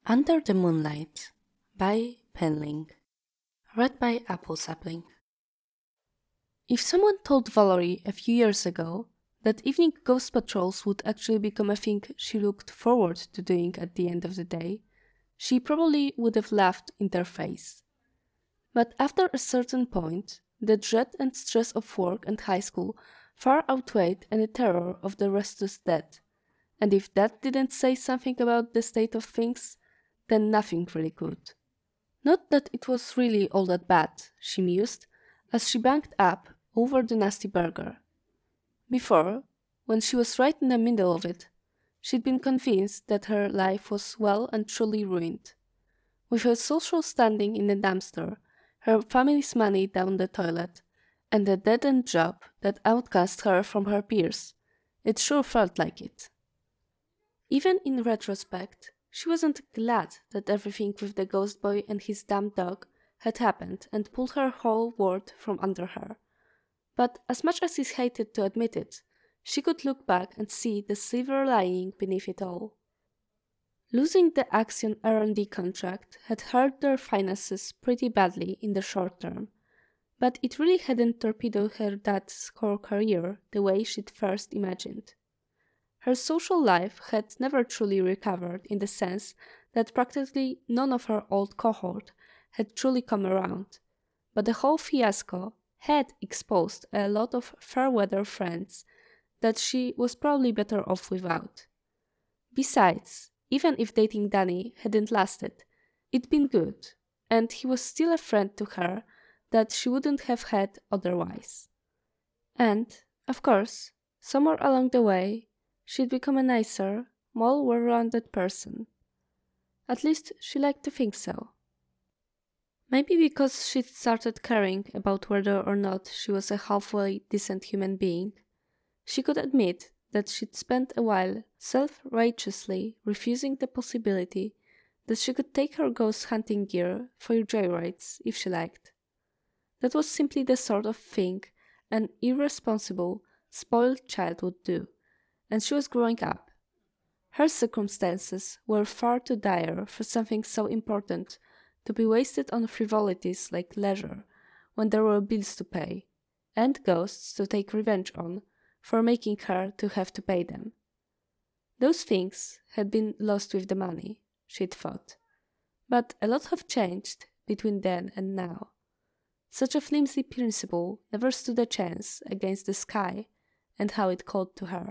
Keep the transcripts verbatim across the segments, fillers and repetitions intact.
Under the Moonlight by Penling. Read by Apple Sapling. If someone told Valerie a few years ago that evening ghost patrols would actually become a thing she looked forward to doing at the end of the day, she probably would have laughed in their face. But after a certain point, the dread and stress of work and high school far outweighed any terror of the restless dead, and if that didn't say something about the state of things, then nothing really could. Not that it was really all that bad, she mused, as she banked up over the nasty burger. Before, when she was right in the middle of it, she'd been convinced that her life was well and truly ruined. With her social standing in the dumpster, her family's money down the toilet, and a dead-end job that outcast her from her peers, it sure felt like it. Even in retrospect, she wasn't glad that everything with the ghost boy and his damn dog had happened and pulled her whole world from under her. But as much as she hated to admit it, she could look back and see the silver lining beneath it all. Losing the Axion R and D contract had hurt their finances pretty badly in the short term, but it really hadn't torpedoed her dad's core career the way she'd first imagined. Her social life had never truly recovered in the sense that practically none of her old cohort had truly come around, but the whole fiasco had exposed a lot of fair-weather friends that she was probably better off without. Besides, even if dating Danny hadn't lasted, it'd been good, and he was still a friend to her that she wouldn't have had otherwise. And, of course, somewhere along the way, she'd become a nicer, more well-rounded person. At least she liked to think so. Maybe because she'd started caring about whether or not she was a halfway decent human being, she could admit that she'd spent a while self-righteously refusing the possibility that she could take her ghost hunting gear for joyrides if she liked. That was simply the sort of thing an irresponsible, spoiled child would do. And she was growing up. Her circumstances were far too dire for something so important to be wasted on frivolities like leisure when there were bills to pay, and ghosts to take revenge on for making her to have to pay them. Those things had been lost with the money, she'd thought, but a lot have changed between then and now. Such a flimsy principle never stood a chance against the sky and how it called to her.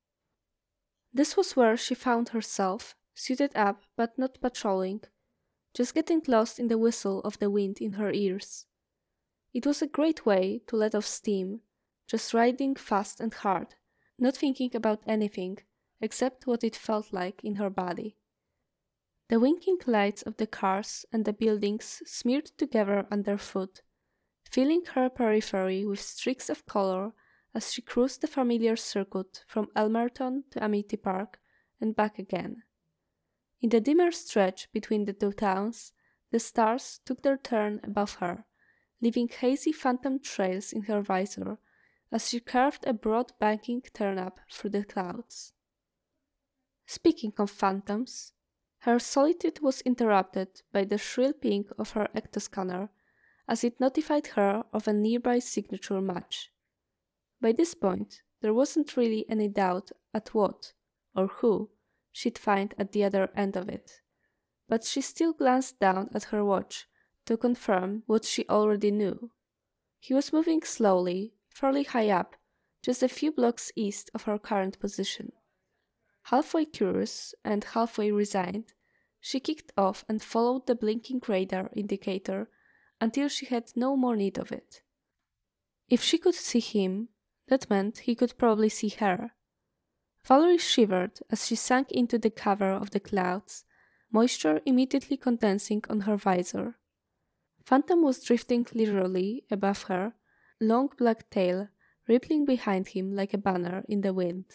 This was where she found herself, suited up but not patrolling, just getting lost in the whistle of the wind in her ears. It was a great way to let off steam, just riding fast and hard, not thinking about anything except what it felt like in her body. The winking lights of the cars and the buildings smeared together underfoot, filling her periphery with streaks of color as she cruised the familiar circuit from Elmerton to Amity Park and back again. In the dimmer stretch between the two towns, the stars took their turn above her, leaving hazy phantom trails in her visor as she curved a broad banking turn-up through the clouds. Speaking of phantoms, her solitude was interrupted by the shrill ping of her ectoscanner as it notified her of a nearby signature match. By this point, there wasn't really any doubt at what, or who, she'd find at the other end of it, but she still glanced down at her watch to confirm what she already knew. He was moving slowly, fairly high up, just a few blocks east of her current position. Halfway curious and halfway resigned, she kicked off and followed the blinking radar indicator until she had no more need of it. If she could see him, that meant he could probably see her. Valerie shivered as she sank into the cover of the clouds, moisture immediately condensing on her visor. Phantom was drifting leisurely above her, long black tail rippling behind him like a banner in the wind.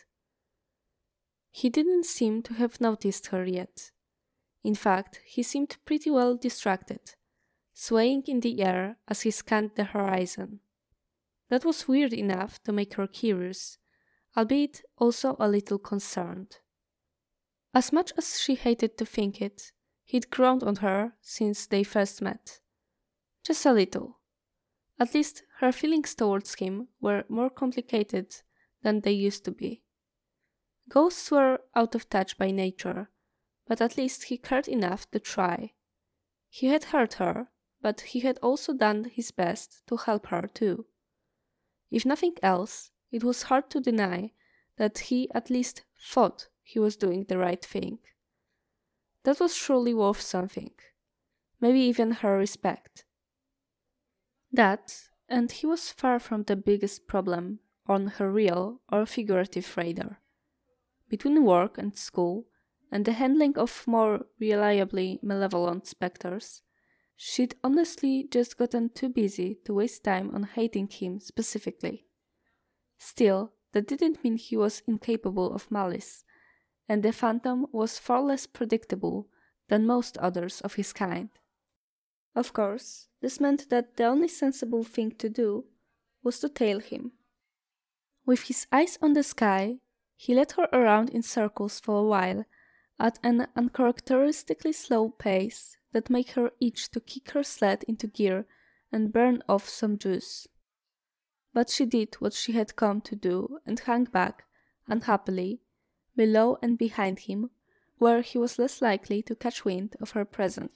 He didn't seem to have noticed her yet. In fact, he seemed pretty well distracted, swaying in the air as he scanned the horizon. That was weird enough to make her curious, albeit also a little concerned. As much as she hated to think it, He'd grown on her since they first met. Just a little. At least her feelings towards him were more complicated than they used to be. Ghosts were out of touch by nature, but at least he cared enough to try. He had hurt her, but he had also done his best to help her too. If nothing else, it was hard to deny that he at least thought he was doing the right thing. That was surely worth something, maybe even her respect. That, and he was far from the biggest problem on her real or figurative radar. Between work and school, and the handling of more reliably malevolent specters, she'd honestly just gotten too busy to waste time on hating him specifically. Still, that didn't mean he was incapable of malice, and the Phantom was far less predictable than most others of his kind. Of course, this meant that the only sensible thing to do was to tail him. With his eyes on the sky, he led her around in circles for a while, at an uncharacteristically slow pace that made her itch to kick her sled into gear and burn off some juice. But she did what she had come to do and hung back, unhappily, below and behind him, where he was less likely to catch wind of her presence.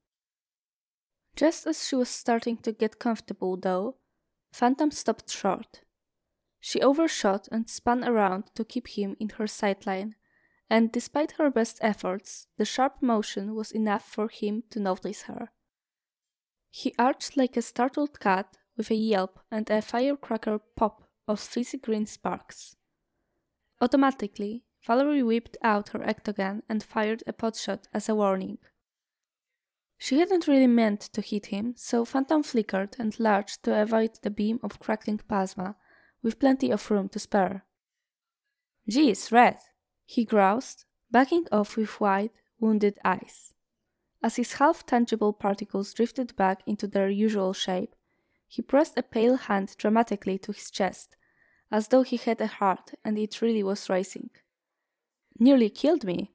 Just as she was starting to get comfortable, though, Phantom stopped short. She overshot and spun around to keep him in her sightline, and despite her best efforts, the sharp motion was enough for him to notice her. He arched like a startled cat with a yelp and a firecracker pop of fizzy green sparks. Automatically, Valerie whipped out her ectogun and fired a potshot as a warning. She hadn't really meant to hit him, so Phantom flickered and lurched to avoid the beam of crackling plasma, with plenty of room to spare. "Geez, Red!" he groused, backing off with wide, wounded eyes. As his half-tangible particles drifted back into their usual shape, he pressed a pale hand dramatically to his chest, as though he had a heart and it really was racing. "Nearly killed me."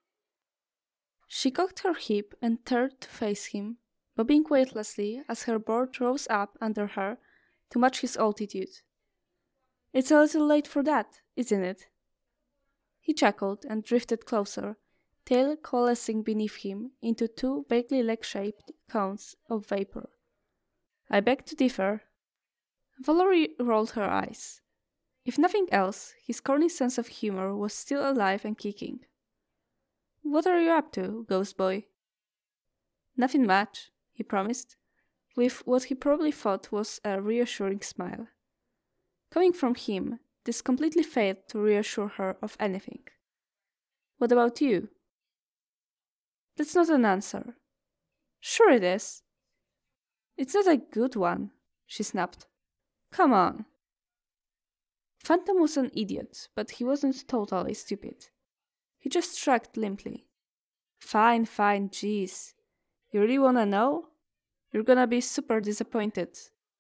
She cocked her hip and turned to face him, bobbing weightlessly as her board rose up under her to match his altitude. "It's a little late for that, isn't it?" He chuckled and drifted closer, tail coalescing beneath him into two vaguely leg-shaped cones of vapor. "I beg to differ." Valerie rolled her eyes. If nothing else, his corny sense of humor was still alive and kicking. "What are you up to, Ghost Boy?" "Nothing much," he promised, with what he probably thought was a reassuring smile. Coming from him, this completely failed to reassure her of anything. "What about you?" "That's not an answer." "Sure it is." "It's not a good one," she snapped. "Come on." Phantom was an idiot, but he wasn't totally stupid. He just shrugged limply. "Fine, fine, jeez. You really wanna know? You're gonna be super disappointed."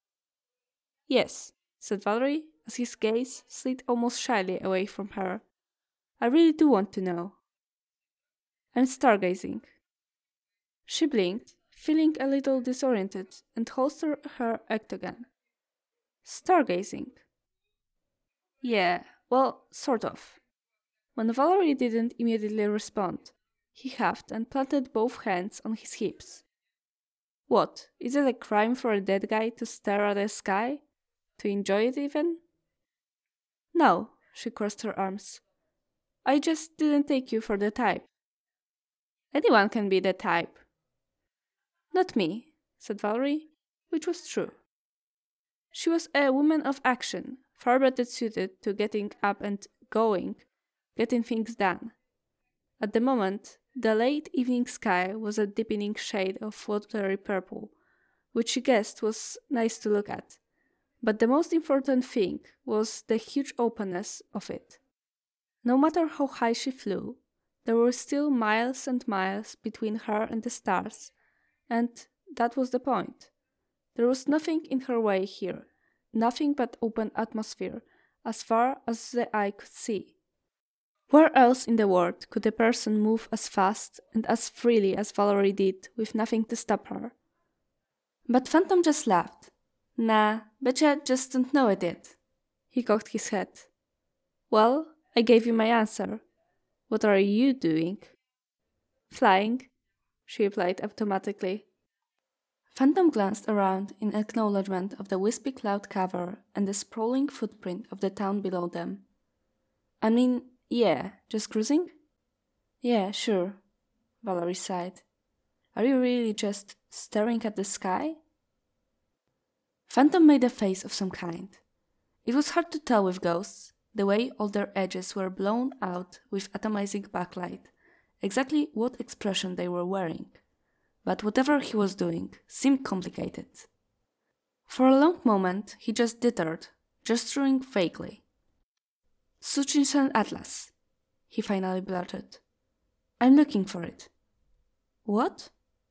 "Yes," said Valerie, as his gaze slid almost shyly away from her. "I really do want to know." "I'm stargazing." She blinked, feeling a little disoriented, and holstered her ectogun. "Stargazing?" "Yeah, well, sort of." When Valerie didn't immediately respond, he huffed and planted both hands on his hips. "What, is it a crime for a dead guy to stare at the sky? To enjoy it even?" "No," she crossed her arms. "I just didn't take you for the type." "Anyone can be the type." "Not me," said Valerie, which was true. She was a woman of action, far better suited to getting up and going, getting things done. At the moment, the late evening sky was a deepening shade of watery purple, which she guessed was nice to look at. But the most important thing was the huge openness of it. No matter how high she flew, there were still miles and miles between her and the stars, and that was the point. There was nothing in her way here, nothing but open atmosphere, as far as the eye could see. Where else in the world could a person move as fast and as freely as Valerie did with nothing to stop her? But Phantom just laughed. Nah, betcha just don't know it yet. He cocked his head. Well, I gave you my answer. What are you doing? Flying, she replied automatically. Phantom glanced around in acknowledgement of the wispy cloud cover and the sprawling footprint of the town below them. I mean, yeah, just cruising? Yeah, sure, Valerie sighed. Are you really just staring at the sky? Phantom made a face of some kind. It was hard to tell with ghosts, the way all their edges were blown out with atomizing backlight, exactly what expression they were wearing. But whatever he was doing seemed complicated. For a long moment he just tittered, gesturing vaguely. Tsuchinshan Atlas, he finally blurted. I'm looking for it. What?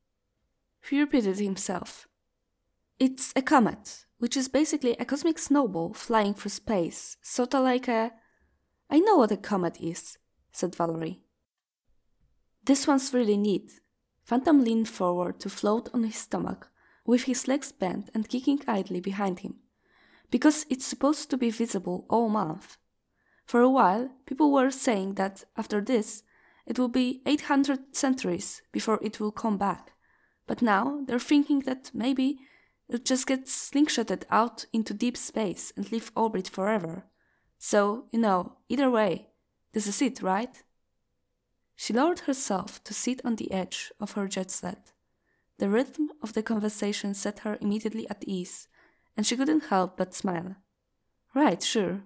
He repeated himself. It's a comet, which is basically a cosmic snowball flying through space, sorta like a... I know what a comet is, said Valerie. This one's really neat. Phantom leaned forward to float on his stomach, with his legs bent and kicking idly behind him, because it's supposed to be visible all month. For a while, people were saying that after this, it will be eight hundred centuries before it will come back, but now they're thinking that maybe it'll just get slingshotted out into deep space and leave orbit forever. So, you know, either way, this is it, right? She lowered herself to sit on the edge of her jet sled. The rhythm of the conversation set her immediately at ease, and she couldn't help but smile. Right, sure.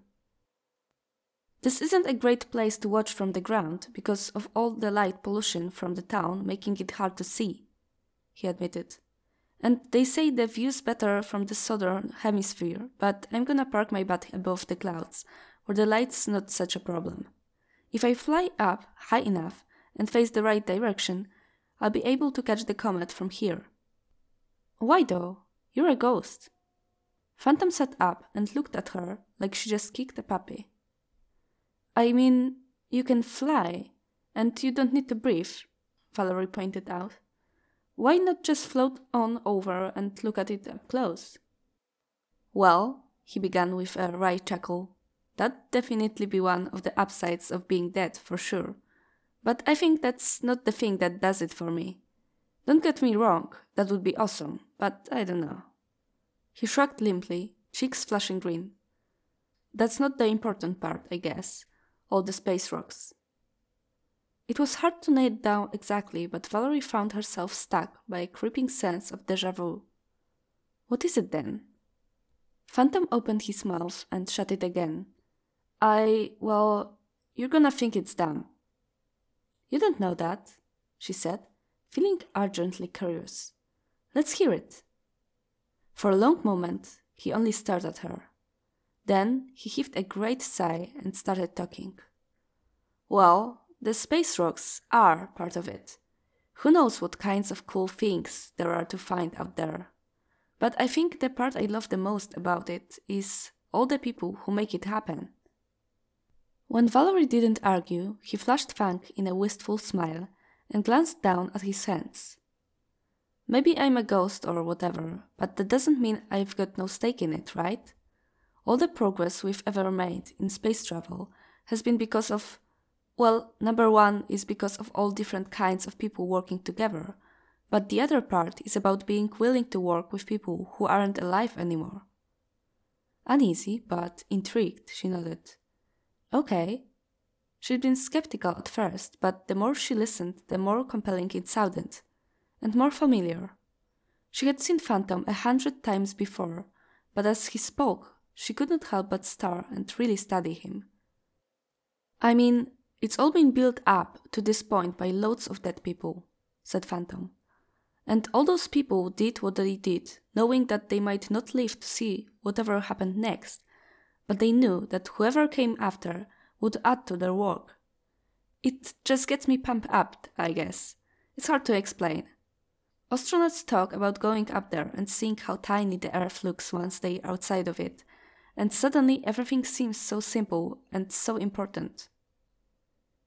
This isn't a great place to watch from the ground because of all the light pollution from the town making it hard to see, he admitted. And they say the view's better from the southern hemisphere, but I'm gonna park my butt above the clouds, where the light's not such a problem. If I fly up high enough and face the right direction, I'll be able to catch the comet from here. Why though? You're a ghost. Phantom sat up and looked at her like she just kicked a puppy. I mean, you can fly, and you don't need to breathe, Valerie pointed out. Why not just float on over and look at it up close? Well, he began with a wry chuckle, that'd definitely be one of the upsides of being dead, for sure. But I think that's not the thing that does it for me. Don't get me wrong, that would be awesome, but I don't know. He shrugged limply, cheeks flushing green. That's not the important part, I guess. All the space rocks. It was hard to nail down exactly, but Valerie found herself stuck by a creeping sense of déjà vu. What is it then? Phantom opened his mouth and shut it again. I, well, you're gonna think it's dumb. You don't know that, she said, feeling urgently curious. Let's hear it. For a long moment, he only stared at her. Then he heaved a great sigh and started talking. Well, the space rocks are part of it. Who knows what kinds of cool things there are to find out there. But I think the part I love the most about it is all the people who make it happen. When Valerie didn't argue, he flashed Fang in a wistful smile and glanced down at his hands. Maybe I'm a ghost or whatever, but that doesn't mean I've got no stake in it, right? All the progress we've ever made in space travel has been because of, well, number one is because of all different kinds of people working together, but the other part is about being willing to work with people who aren't alive anymore. Uneasy, but intrigued, she nodded. Okay. She'd been skeptical at first, but the more she listened, the more compelling it sounded, and more familiar. She had seen Phantom a hundred times before, but as he spoke, she couldn't help but stare and really study him. I mean, it's all been built up to this point by loads of dead people, said Phantom. And all those people did what they did, knowing that they might not live to see whatever happened next, but they knew that whoever came after would add to their work. It just gets me pumped up, I guess. It's hard to explain. Astronauts talk about going up there and seeing how tiny the Earth looks once they're outside of it, and suddenly everything seems so simple and so important.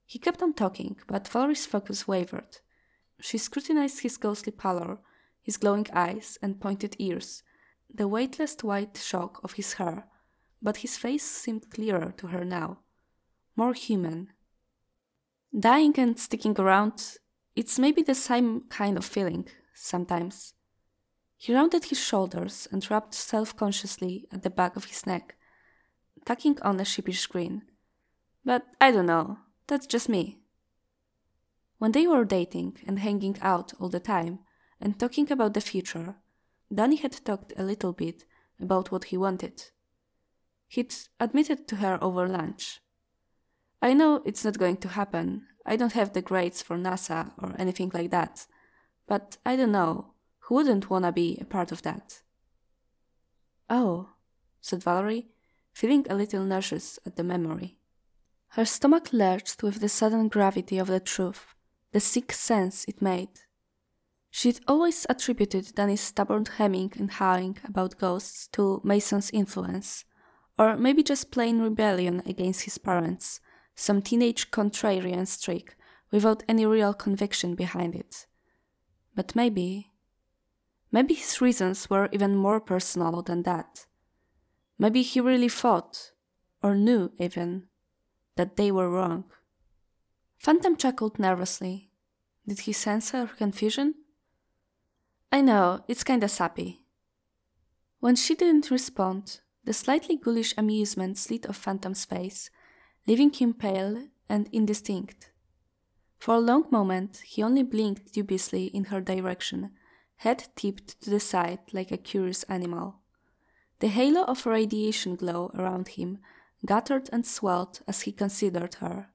He kept on talking, but Valerie's focus wavered. She scrutinized his ghostly pallor, his glowing eyes and pointed ears, the weightless white shock of his hair, but his face seemed clearer to her now, more human. Dying and sticking around, it's maybe the same kind of feeling, sometimes. He rounded his shoulders and rubbed self-consciously at the back of his neck, tucking on a sheepish grin. But I don't know, that's just me. When they were dating and hanging out all the time and talking about the future, Danny had talked a little bit about what he wanted. He'd admitted to her over lunch. I know it's not going to happen. I don't have the grades for NASA or anything like that. But I don't know. Who wouldn't wanna be a part of that? Oh, said Valerie, feeling a little nauseous at the memory. Her stomach lurched with the sudden gravity of the truth, the sick sense it made. She'd always attributed Danny's stubborn hemming and hawing about ghosts to Mason's influence, or maybe just plain rebellion against his parents, some teenage contrarian streak without any real conviction behind it. But maybe... Maybe his reasons were even more personal than that. Maybe he really thought, or knew even, that they were wrong. Phantom chuckled nervously. Did he sense her confusion? I know, it's kinda sappy. When she didn't respond, the slightly ghoulish amusement slid off Phantom's face, leaving him pale and indistinct. For a long moment, he only blinked dubiously in her direction, head tipped to the side like a curious animal. The halo of radiation glow around him guttered and swelled as he considered her.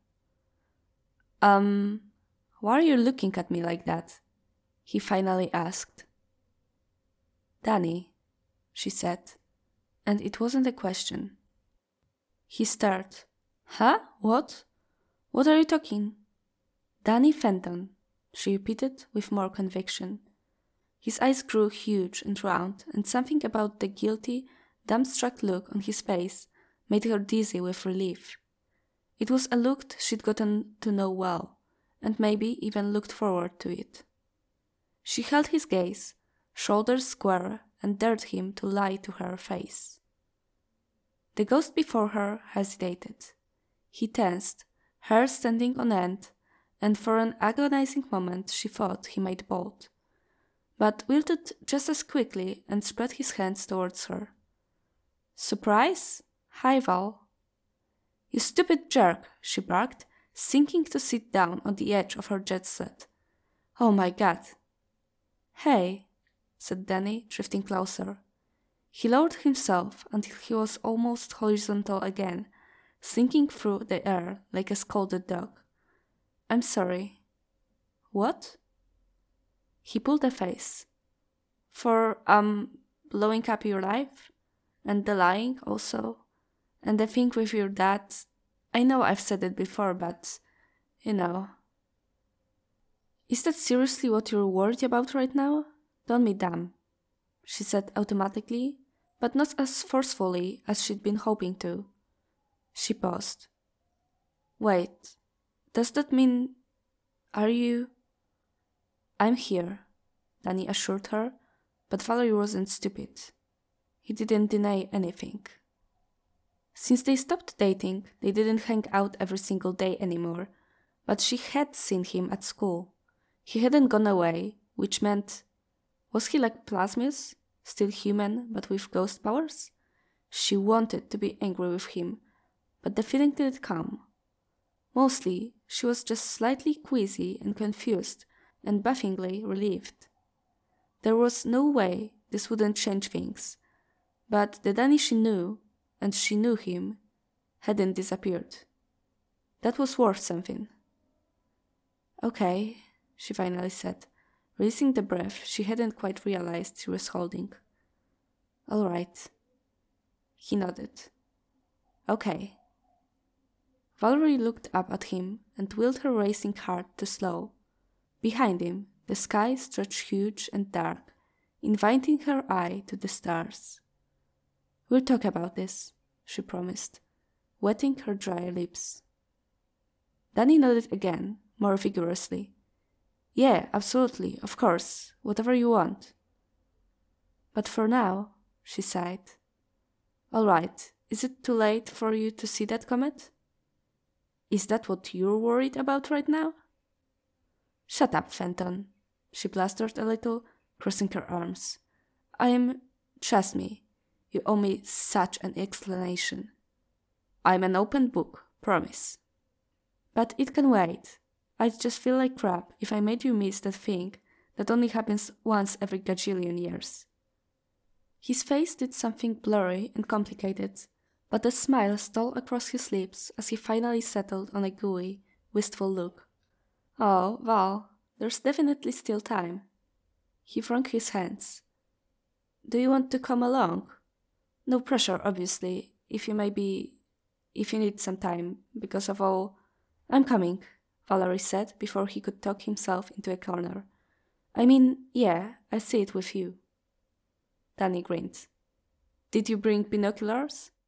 Um, why are you looking at me like that? He finally asked. Danny, she said, and it wasn't a question. He stared. Huh? What? What are you talking? Danny Fenton, she repeated with more conviction. His eyes grew huge and round, and something about the guilty, dumbstruck look on his face made her dizzy with relief. It was a look she'd gotten to know well, and maybe even looked forward to it. She held his gaze, shoulders square, and dared him to lie to her face. The ghost before her hesitated. He tensed, hair standing on end, and for an agonizing moment she thought he might bolt, but wilted just as quickly and spread his hands towards her. Surprise? Hi, Val. You stupid jerk, she barked, sinking to sit down on the edge of her jet set. Oh my god. Hey, said Danny, drifting closer. He lowered himself until he was almost horizontal again, sinking through the air like a scalded dog. I'm sorry. What? He pulled a face. For, um, blowing up your life? And the lying also? And the thing with your dad? I know I've said it before, but, you know. Is that seriously what you're worried about right now? Don't be dumb, she said automatically, but not as forcefully as she'd been hoping to. She paused. Wait, does that mean... Are you... I'm here, Danny assured her, but Valerie wasn't stupid. He didn't deny anything. Since they stopped dating, they didn't hang out every single day anymore, but she had seen him at school. He hadn't gone away, which meant... Was he like Plasmius, still human but with ghost powers? She wanted to be angry with him, but the feeling didn't come. Mostly, she was just slightly queasy and confused, and bafflingly relieved. There was no way this wouldn't change things, but the Danny she knew, and she knew him, hadn't disappeared. That was worth something. Okay, she finally said, releasing the breath she hadn't quite realized she was holding. All right. He nodded. Okay. Valerie looked up at him and willed her racing heart to slow. Behind him, the sky stretched huge and dark, inviting her eye to the stars. We'll talk about this, she promised, wetting her dry lips. Danny nodded again, more vigorously. Yeah, absolutely, of course, whatever you want. But for now, she sighed. All right, is it too late for you to see that comet? Is that what you're worried about right now? Shut up, Fenton, she blustered a little, crossing her arms. I'm... Trust me, you owe me such an explanation. I'm an open book, promise. But it can wait. I'd just feel like crap if I made you miss that thing that only happens once every gajillion years. His face did something blurry and complicated, but a smile stole across his lips as he finally settled on a gooey, wistful look. Oh, Val, there's definitely still time. He wrung his hands. Do you want to come along? No pressure, obviously, if you may be... if you need some time, because of all... I'm coming, Valerie said before he could talk himself into a corner. I mean, yeah, I'll see it with you. Danny grinned. Did you bring binoculars?